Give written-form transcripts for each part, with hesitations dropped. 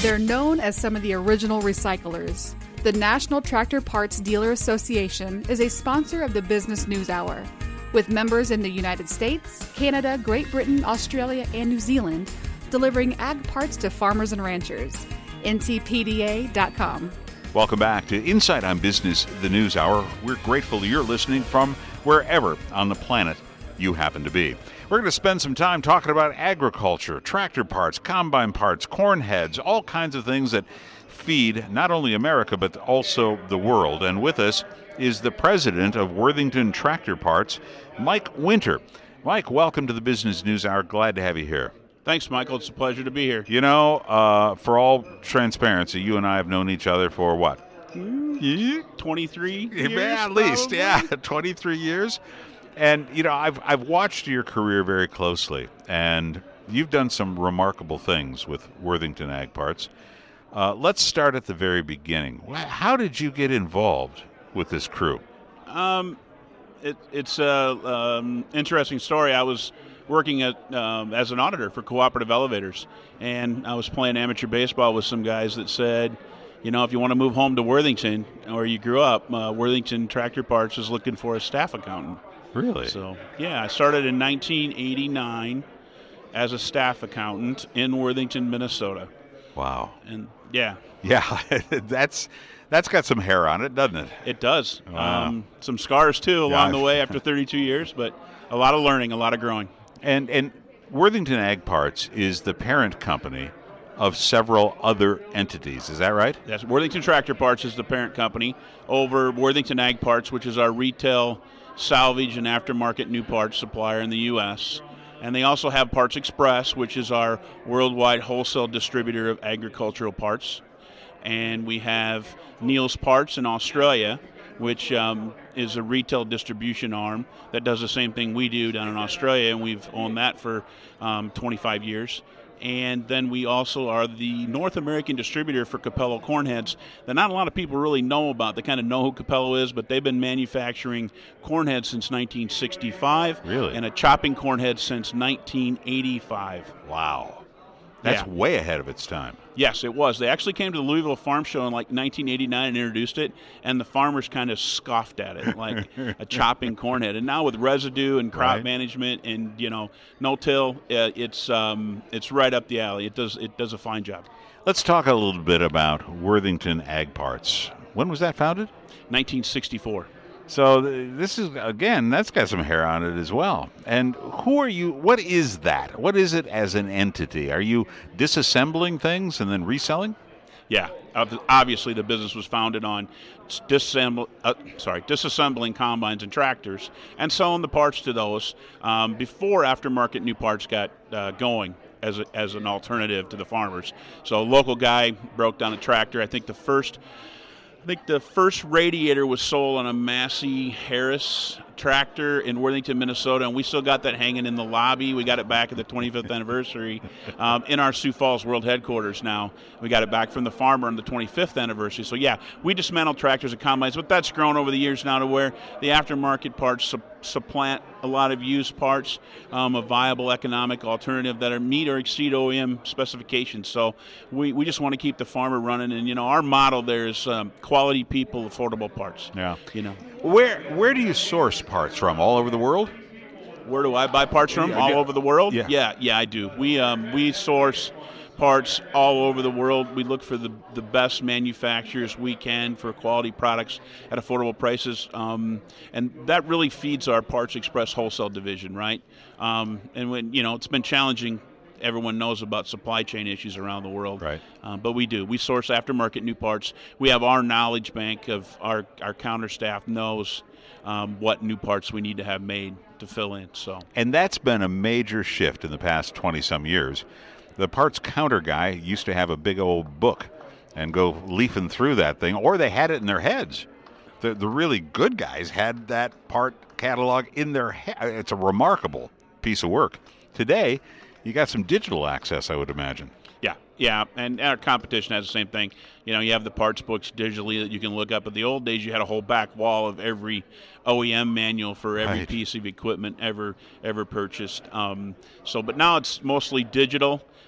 They're known as some of the original recyclers. The National Tractor Parts Dealer Association is a sponsor of the Business News Hour, with members in the United States, Canada, Great Britain, Australia, and New Zealand, delivering ag parts to farmers and ranchers. ntpda.com. Welcome back to Insight on Business, the News Hour. We're grateful you're listening from wherever on the planet you happen to be. We're going to spend some time talking about agriculture, tractor parts, combine parts, corn heads, all kinds of things that feed not only America but also the world. And with us is the president of Worthington Tractor Parts, Mike Winter. Mike, welcome to the Business News Hour. Glad to have you here. Thanks, Michael. It's a pleasure to be here. You know, for all transparency, you and I have known each other for what? 23 years? At least, yeah, 23 years. And, you know, I've watched your career very closely, and you've done some remarkable things with Worthington Ag Parts. Let's start at the very beginning. How did you get involved with this crew? It's an interesting story. I was working as an auditor for Cooperative Elevators, and I was playing amateur baseball with some guys that said, you know, if you want to move home to Worthington, where you grew up, Worthington Tractor Parts is looking for a staff accountant. Really? So, yeah, I started in 1989 as a staff accountant in Worthington, Minnesota. Wow. And, yeah. Yeah, that's got some hair on it, doesn't it? It does. Wow. Some scars, too, along the way after 32 years, but a lot of learning, a lot of growing. And Worthington Ag Parts is the parent company of several other entities. Is that right? Yes. Worthington Tractor Parts is the parent company over Worthington Ag Parts, which is our retail salvage and aftermarket new parts supplier in the U.S. And they also have Parts Express, which is our worldwide wholesale distributor of agricultural parts. And we have Neil's Parts in Australia, which is a retail distribution arm that does the same thing we do down in Australia, and we've owned that for 25 years. And then we also are the North American distributor for Capello corn heads that not a lot of people really know about. They kind of know who Capello is, but they've been manufacturing corn heads since 1965. Really? And a chopping corn head since 1985. Wow. That's way ahead of its time. Yes, it was. They actually came to the Louisville Farm Show in like 1989 and introduced it, and the farmers kind of scoffed at it, like a chopping corn head. And now with residue and crop management and, you know, no-till, it's right up the alley. It does a fine job. Let's talk a little bit about Worthington Ag Parts. When was that founded? 1964. So this is, again, that's got some hair on it as well. And who are you? What is that? What is it as an entity? Are you disassembling things and then reselling? Yeah. Obviously, the business was founded on disassembling combines and tractors and selling the parts to those before aftermarket new parts got going as an alternative to the farmers. So a local guy broke down a tractor. I think the first radiator was sold on a Massey Harris tractor in Worthington, Minnesota, and we still got that hanging in the lobby. We got it back at the 25th anniversary in our Sioux Falls World Headquarters now. We got it back from the farmer on the 25th anniversary. So, yeah, we dismantled tractors and combines, but that's grown over the years now to where the aftermarket parts supplant a lot of used parts, a viable economic alternative that meet or exceed OEM specifications. So we just want to keep the farmer running, and, you know, our motto there is quality people, affordable parts. Yeah. You know. Where do you source parts from? All over the world? Where do I buy parts from? All over the world? Yeah, I do. We source parts all over the world. We look for the best manufacturers we can for quality products at affordable prices, and that really feeds our Parts Express wholesale division, right? And when, you know, it's been challenging. Everyone knows about supply chain issues around the world. Right. But we do. We source aftermarket new parts. We have our knowledge bank of our counter staff knows what new parts we need to have made to fill in. So. And that's been a major shift in the past 20-some years. The parts counter guy used to have a big old book and go leafing through that thing, or they had it in their heads. The really good guys had that part catalog in their head. It's a remarkable piece of work. Today, you got some digital access, I would imagine. Yeah, and our competition has the same thing. You know, you have the parts books digitally that you can look up. But the old days, you had a whole back wall of every OEM manual for every piece of equipment ever purchased. But now it's mostly digital.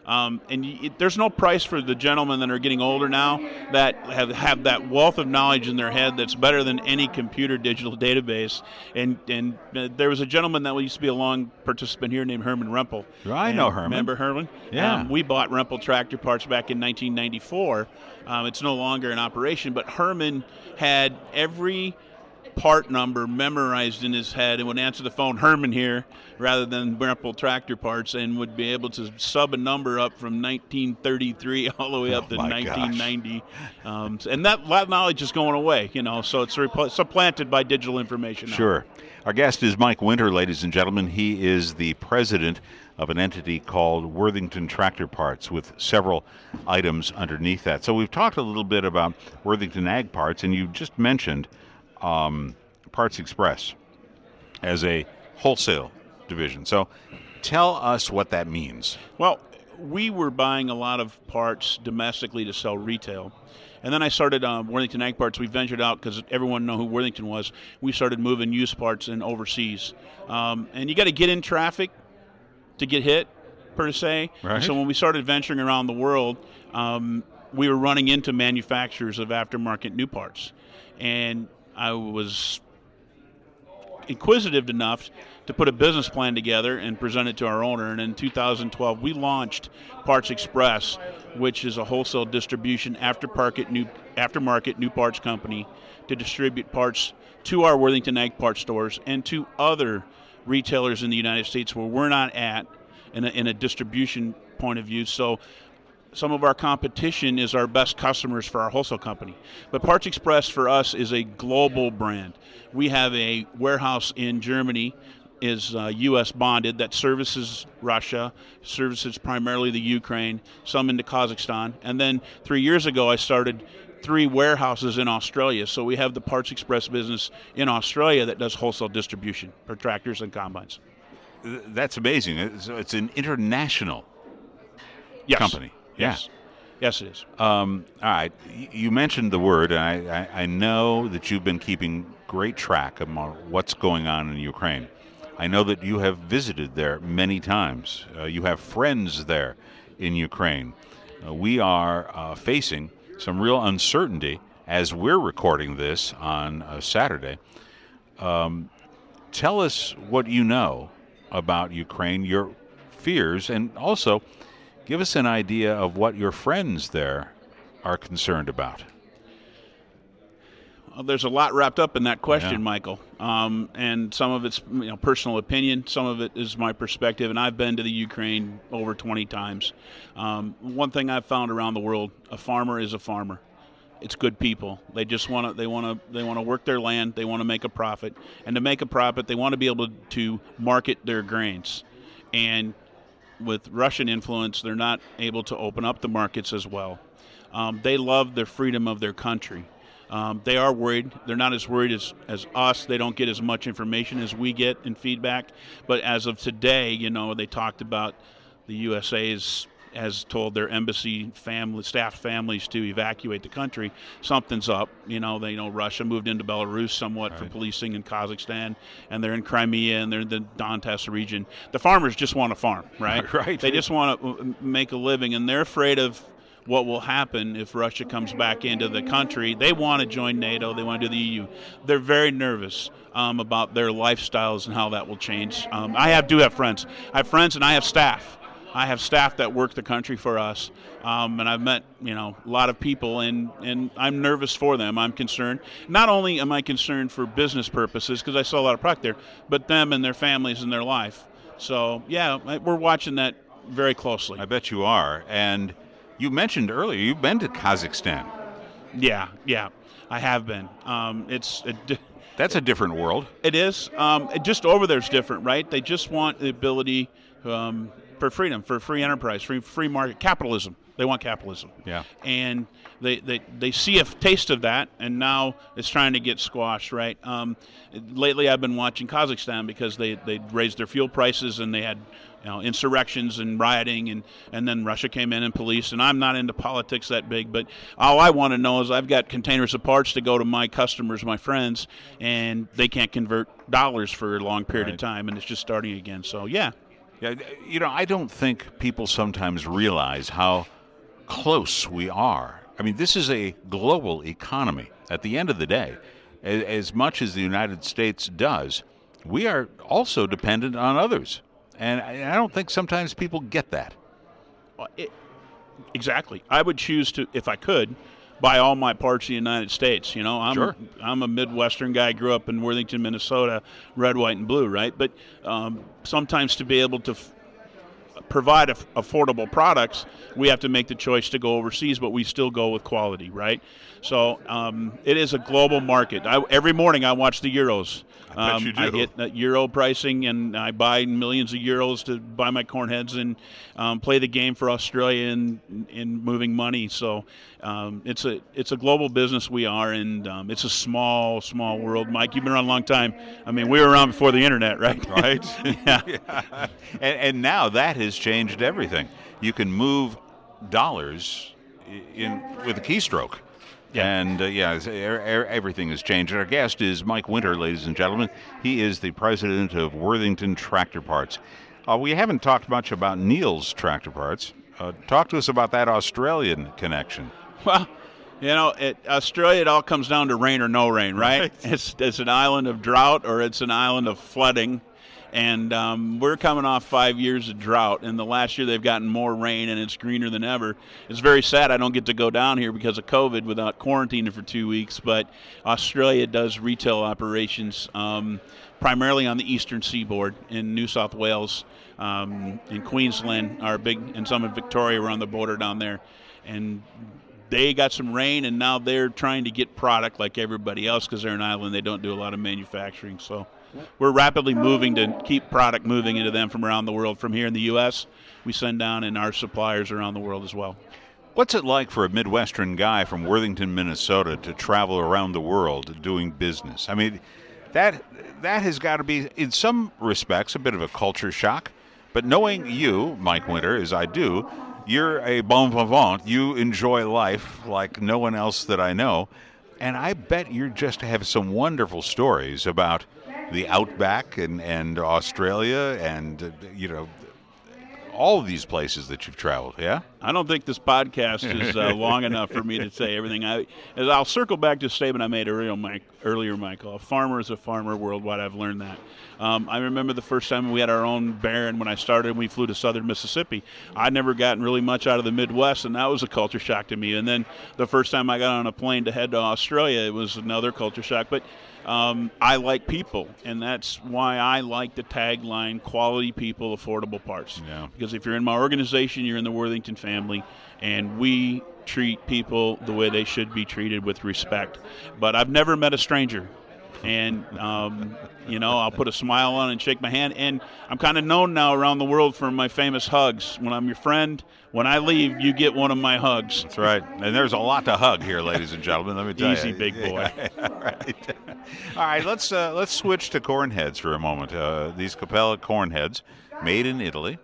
There's no price for the gentlemen that are getting older now that have that wealth of knowledge in their head that's better than any computer digital database. And there was a gentleman that used to be a long participant here named Herman Rempel. I know Herman. Remember Herman? Yeah. We bought Rempel Tractor Parts back in 1994. It's no longer in operation, but Herman had every part number memorized in his head and would answer the phone, Herman here, rather than Rempel Tractor Parts, and would be able to sub a number up from 1933 all the way up to 1990. And that knowledge is going away, so it's supplanted by digital information now. Sure. Our guest is Mike Winter, ladies and gentlemen. He is the president of an entity called Worthington Tractor Parts with several items underneath that. So we've talked a little bit about Worthington Ag Parts, and you just mentioned Parts Express as a wholesale division. So tell us what that means. Well, we were buying a lot of parts domestically to sell retail. And then I started Worthington Ag Parts. We ventured out because everyone knew who Worthington was. We started moving used parts in overseas. And you got to get in traffic to get hit, per se. Right. So when we started venturing around the world, we were running into manufacturers of aftermarket new parts. And I was inquisitive enough to put a business plan together and present it to our owner. And in 2012, we launched Parts Express, which is a wholesale distribution aftermarket new parts company to distribute parts to our Worthington Ag Parts stores and to other retailers in the United States where we're not at in a distribution point of view. So some of our competition is our best customers for our wholesale company. But Parts Express for us is a global brand. We have a warehouse in Germany, is U.S. bonded, that services Russia, services primarily the Ukraine, some into Kazakhstan. And then 3 years ago, I started 3 warehouses in Australia. So we have the Parts Express business in Australia that does wholesale distribution for tractors and combines. That's amazing. It's an international company. Yes. Yes, it is. All right. You mentioned the word, and I know that you've been keeping great track of what's going on in Ukraine. I know that you have visited there many times. You have friends there in Ukraine. We are facing some real uncertainty as we're recording this on Saturday. Tell us what you know about Ukraine, your fears, and also give us an idea of what your friends there are concerned about. Well, there's a lot wrapped up in that question, Michael. And some of it's personal opinion. Some of it is my perspective. And I've been to the Ukraine over 20 times. One thing I've found around the world: a farmer is a farmer. It's good people. They just want to work their land. They want to make a profit. And to make a profit, they want to be able to market their grains. And with Russian influence, they're not able to open up the markets as well. They love the freedom of their country. They are worried. They're not as worried as us. They don't get as much information as we get in feedback. But as of today, they talked about the USA has told their embassy staff families to evacuate the country. Something's up. They know Russia moved into Belarus somewhat for policing in Kazakhstan, and they're in Crimea, and they're in the Donbass region. The farmers just want to farm, right? Right. They just want to make a living, and they're afraid of what will happen if Russia comes back into the country. They want to join NATO. They want to do the EU. They're very nervous about their lifestyles and how that will change. I do have friends. I have friends, and I have staff. I have staff that work the country for us, and I've met a lot of people, and I'm nervous for them. I'm concerned. Not only am I concerned for business purposes because I sell a lot of product there, but them and their families and their life. So we're watching that very closely. I bet you are. And you mentioned earlier you've been to Kazakhstan. Yeah, I have been. That's a different world. It is. Just over there's different, right? They just want the ability for freedom, for free enterprise, free market, capitalism. They want capitalism. Yeah. And they see a taste of that, and now it's trying to get squashed, right? Lately I've been watching Kazakhstan because they raised their fuel prices, and they had insurrections and rioting, and then Russia came in and police. And I'm not into politics that big, but all I want to know is I've got containers of parts to go to my customers, my friends, and they can't convert dollars for a long period of time, and it's just starting again. So, yeah. Yeah, I don't think people sometimes realize how close we are. I mean, this is a global economy. At the end of the day, as much as the United States does, we are also dependent on others. And I don't think sometimes people get that. Exactly. I would choose to, if I could, buy all my parts in the United States. Sure. I'm a Midwestern guy. Grew up in Worthington, Minnesota, red, white, and blue, right? But sometimes to be able to provide affordable products, we have to make the choice to go overseas, but we still go with quality, right? So it is a global market. Every morning I watch the Euros. I bet you do. I hit Euro pricing, and I buy millions of euros to buy my corn heads and play the game for Australia in moving money. So it's a global business we are, and it's a small world. Mike, you've been around a long time. I mean, we were around before the internet, right? Right. Yeah. And now that has changed everything. You can move dollars with a keystroke. Yeah. And, everything has changed. Our guest is Mike Winter, ladies and gentlemen. He is the president of Worthington Tractor Parts. We haven't talked much about Neil's Tractor Parts. Talk to us about that Australian connection. Well, Australia, it all comes down to rain or no rain, right? It's an island of drought or it's an island of flooding. And we're coming off 5 years of drought, and the last year they've gotten more rain, and it's greener than ever. It's very sad I don't get to go down here because of COVID without quarantining for 2 weeks, but Australia does retail operations primarily on the eastern seaboard in New South Wales, in Queensland are big, and some in Victoria. We're on the border down there. And they got some rain, and now they're trying to get product like everybody else because they're an island. They don't do a lot of manufacturing, so we're rapidly moving to keep product moving into them from around the world. From here in the U.S., we send down, and our suppliers around the world as well. What's it like for a Midwestern guy from Worthington, Minnesota, to travel around the world doing business? I mean, that has got to be, in some respects, a bit of a culture shock. But knowing you, Mike Winter, as I do, you're a bon vivant. You enjoy life like no one else that I know. And I bet you just have some wonderful stories about the Outback and Australia and, all of these places that you've traveled, yeah? I don't think this podcast is long enough for me to say everything. I'll circle back to a statement I made earlier, Michael. A farmer is a farmer worldwide. I've learned that. I remember the first time we had our own Baron when I started. We flew to southern Mississippi. I'd never gotten really much out of the Midwest, and that was a culture shock to me. And then the first time I got on a plane to head to Australia, it was another culture shock. But I like people, and that's why I like the tagline, quality people, affordable parts. Yeah. Because if you're in my organization, you're in the Worthington family, and we treat people the way they should be treated, with respect. But I've never met a stranger. And, I'll put a smile on and shake my hand. And I'm kind of known now around the world for my famous hugs. When I'm your friend, when I leave, you get one of my hugs. That's right. And there's a lot to hug here, ladies and gentlemen. Let me tell Easy, you. big boy. All right, let's switch to corn heads for a moment. These Capella corn heads, made in Italy.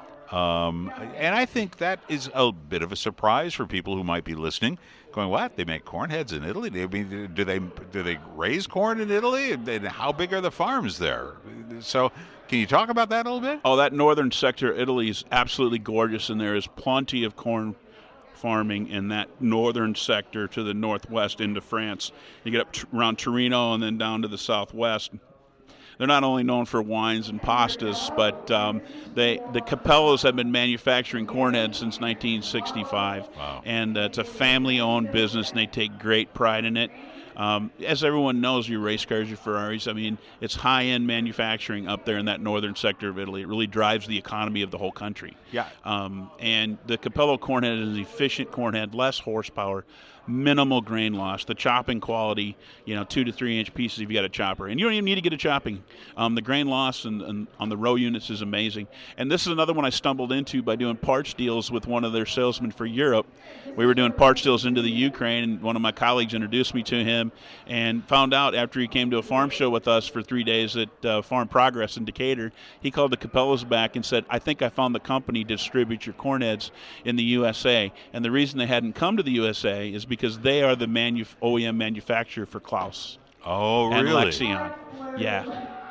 And I think that is a bit of a surprise for people who might be listening, going, "What? They make corn heads in Italy? Do they raise corn in Italy? And how big are the farms there?" So, can you talk about that a little bit? Oh, that northern sector of Italy is absolutely gorgeous, and there is plenty of corn farming in that northern sector to the northwest into France. You get up around Torino and then down to the southwest. They're not only known for wines and pastas, but the Capellas have been manufacturing corn heads since 1965. Wow. And it's a family-owned business, and they take great pride in it. As everyone knows, your race cars, your Ferraris, I mean, it's high-end manufacturing up there in that northern sector of Italy. It really drives the economy of the whole country. Yeah. And the Capello corn head is an efficient corn head, less horsepower, minimal grain loss, the chopping quality, 2 to 3 inch pieces if you got a chopper. And you don't even need to get a chopping. The grain loss and on the row units is amazing. And this is another one I stumbled into by doing parts deals with one of their salesmen for Europe. We were doing parts deals into the Ukraine, and one of my colleagues introduced me to him and found out after he came to a farm show with us for 3 days at Farm Progress in Decatur, he called the Capellas back and said, "I think I found the company to distribute your corn heads in the USA. And the reason they hadn't come to the USA is because they are the OEM manufacturer for Klaus. Oh, and really? Lexion. Yeah.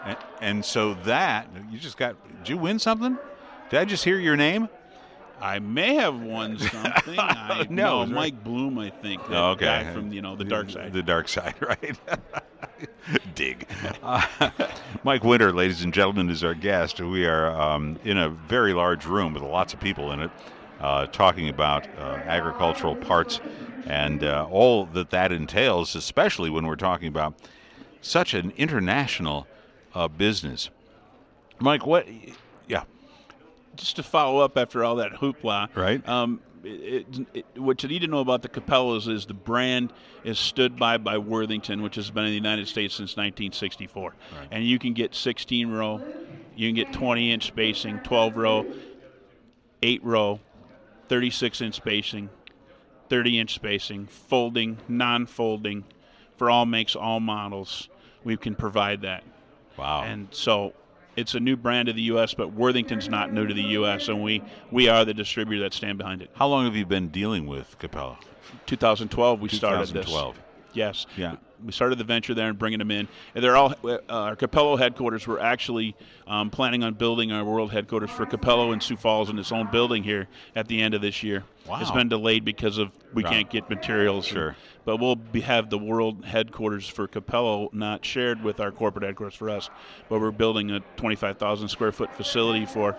And so that, did you win something? Did I just hear your name? I may have won something. No, Mike Bloom, I think. Okay. Guy from, the dark side. The dark side, right? Dig. Mike Winter, ladies and gentlemen, is our guest. We are in a very large room with lots of people in it, talking about agricultural parts and all that entails, especially when we're talking about such an international business. Mike, just to follow up after all that hoopla, right? What you need to know about the Capellos is the brand is stood by Worthington, which has been in the United States since 1964. Right. And you can get 16-row, you can get 20-inch spacing, 12-row, 8-row, 36-inch spacing, 30-inch spacing, folding, non-folding, for all makes, all models. We can provide that. Wow. And so it's a new brand to the U.S., but Worthington's not new to the U.S., and we are the distributor that stand behind it. How long have you been dealing with Capello? 2012 we started this. 2012. Yes. Yeah. We started the venture there and bringing them in. And they're all our Capello headquarters. We're actually planning on building our world headquarters for Capello in Sioux Falls in its own building here at the end of this year. Wow. It's been delayed because of we can't get materials. Sure. But we'll have the world headquarters for Capello not shared with our corporate headquarters for us. But we're building a 25,000 square foot facility for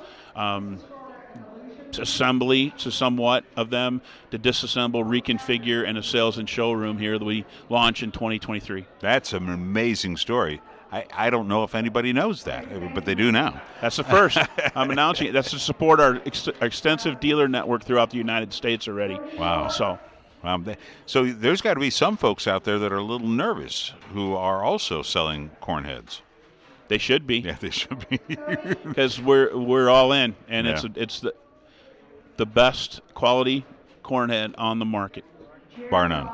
assembly to somewhat of them, to disassemble, reconfigure, and a sales and showroom here that we launch in 2023. That's an amazing story. I don't know if anybody knows that, but they do now. That's the first. I'm announcing it. That's to support our extensive dealer network throughout the United States already. Wow. So there's got to be some folks out there that are a little nervous who are also selling corn heads. They should be. Yeah, they should be. Because we're all in, and Yeah. it's the best quality corn head on the market. Bar none.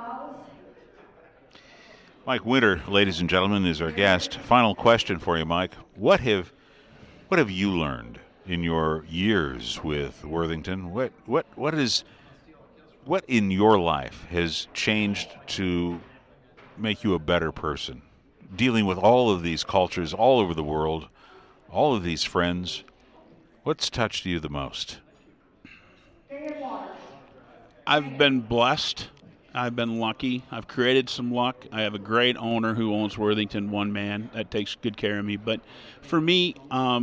Mike Winter, ladies and gentlemen, is our guest. Final question for you, Mike. What have you learned in your years with Worthington? What in your life has changed to make you a better person? Dealing with all of these cultures all over the world, all of these friends, what's touched you the most? I've been blessed. I've been lucky. I've created some luck. I have a great owner who owns Worthington, one man, that takes good care of me. But for me,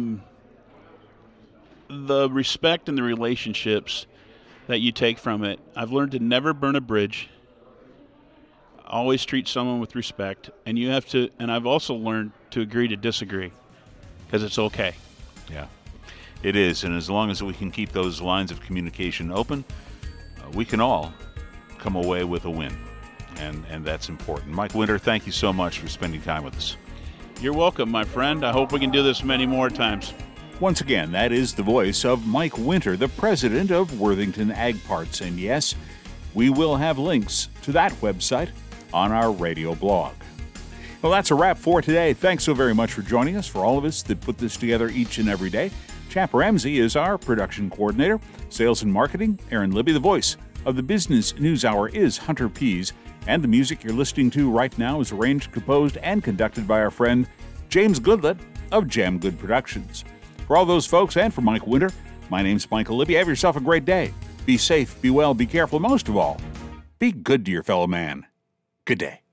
the respect and the relationships that you take from it, I've learned to never burn a bridge, always treat someone with respect, and I've also learned to agree to disagree, because it's okay. Yeah, it is. And as long as we can keep those lines of communication open, we can all come away with a win, and that's important. Mike Winter, thank you so much for spending time with us. You're welcome, my friend. I hope we can do this many more times. Once again, that is the voice of Mike Winter, the president of Worthington Ag Parts. And yes, we will have links to that website on our radio blog. Well, that's a wrap for today. Thanks so very much for joining us. For all of us that put this together each and every day, Chap Ramsey is our production coordinator. Sales and marketing, Aaron Libby. The voice of the Business News Hour is Hunter Pease. And the music you're listening to right now is arranged, composed, and conducted by our friend James Goodlett of Jam Good Productions. For all those folks and for Mike Winter, my name's Michael Libby. Have yourself a great day. Be safe, be well, be careful. Most of all, be good to your fellow man. Good day.